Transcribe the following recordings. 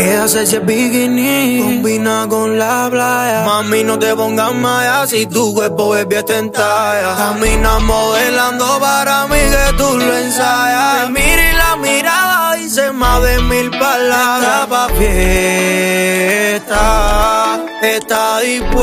¿Qué hace ese bikini? Combina con la playa. Mami, no te pongas malla si tu cuerpo es bien tentalla. Camina modelando para mí que tú lo ensayas. Te mira y la mirada dice más de 1000 palabras. Está pa' fiesta, está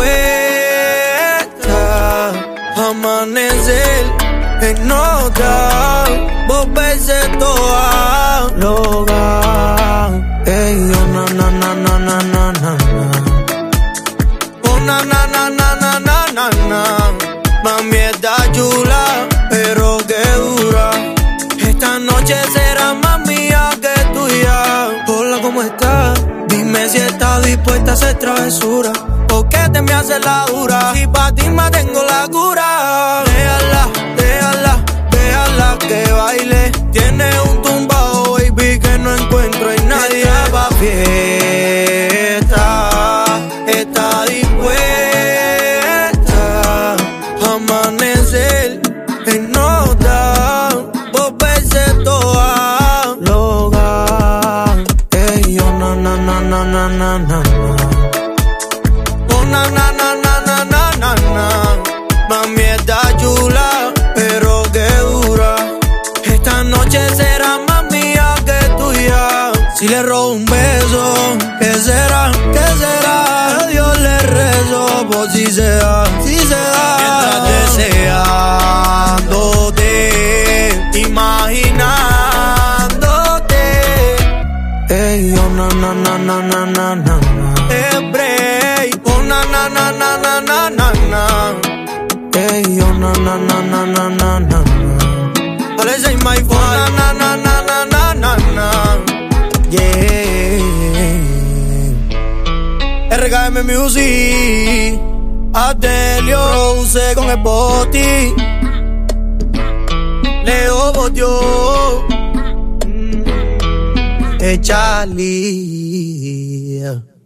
dispuesta a amanecer en nota, volverse toda loca. Ey, oh, na, na, na, na, na, na, na, na. Oh, na, na, na, na, na, na, na, na. Mami está chula, pero que dura. Esta noche será más mía que tuya. Hola, ¿cómo estás? Dime si estás dispuesta a hacer travesura. ¿Por qué te me haces la dura? Si pa' ti me tengo la cura. Déjala, déjala, déjala que baile. Tiene un tumbado, baby, que no encuentro en nadie. Está pa' fiesta, está dispuesta a amanecer en nota, volverse toda loca. Ey, oh, na, na, na, na, na, na, na. Oh, na, na, na, na, na, na, na, na. Mami está chula, pero que dura. Esta noche será más mía que tuya. Si le robo un beso, ¿qué será? ¿Qué será? A Dios le rezo por si se da, si se da. Mientras deseándote, imaginándote. Ey, oh, na, na, na, na, na, na, na. Es break, oh, na, na, na, na, na, na, na, na. Ey, oh, na, na, na, na, na, na, na. Let's say my phone, oh, na, na, na, na, na, na, na. Yeah. RKM Music, Adelio, produce con el Boti, Leo Botió, Charlie.